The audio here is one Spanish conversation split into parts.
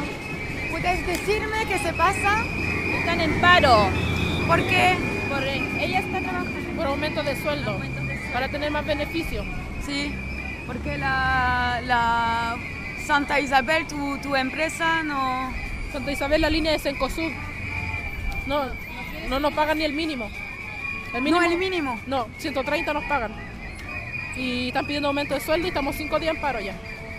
¿Puedes decirme qué se pasa? Están en paro. ¿Por qué? Porque ella está trabajando por aumento de sueldo, para tener más beneficios. Sí, porque la Santa Isabel, tu empresa, no... Santa Isabel, la línea de Cencosud, no nos pagan ni el mínimo. No, el mínimo. No, 130 nos pagan. Y están pidiendo aumento de sueldo y estamos 5 días en paro ya.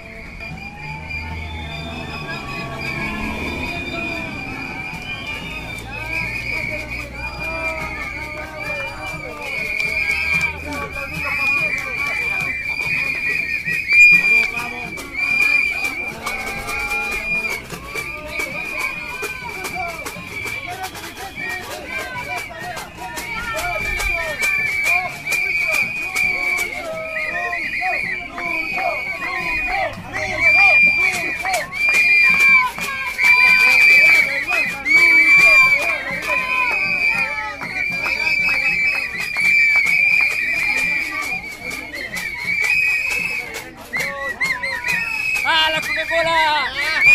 ¡Ah, la Coca-Cola!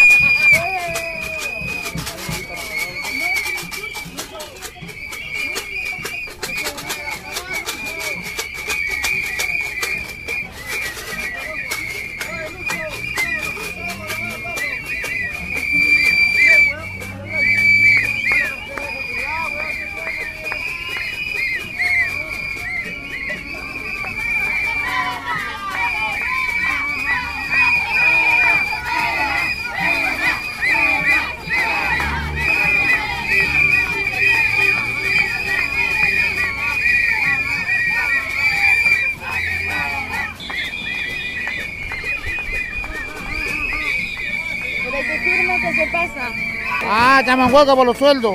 ¿Puedes decirme qué se pasa? Estamos en huelga por los sueldos,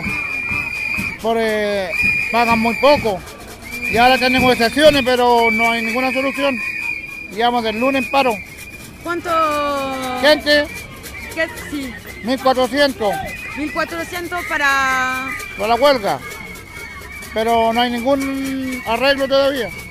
pagan muy poco. Y ahora tienen negociaciones, pero no hay ninguna solución. Llevamos del lunes en paro. ¿Cuánto? Gente, Sí, 1.400 1.400 para... por la huelga, pero no hay ningún arreglo todavía.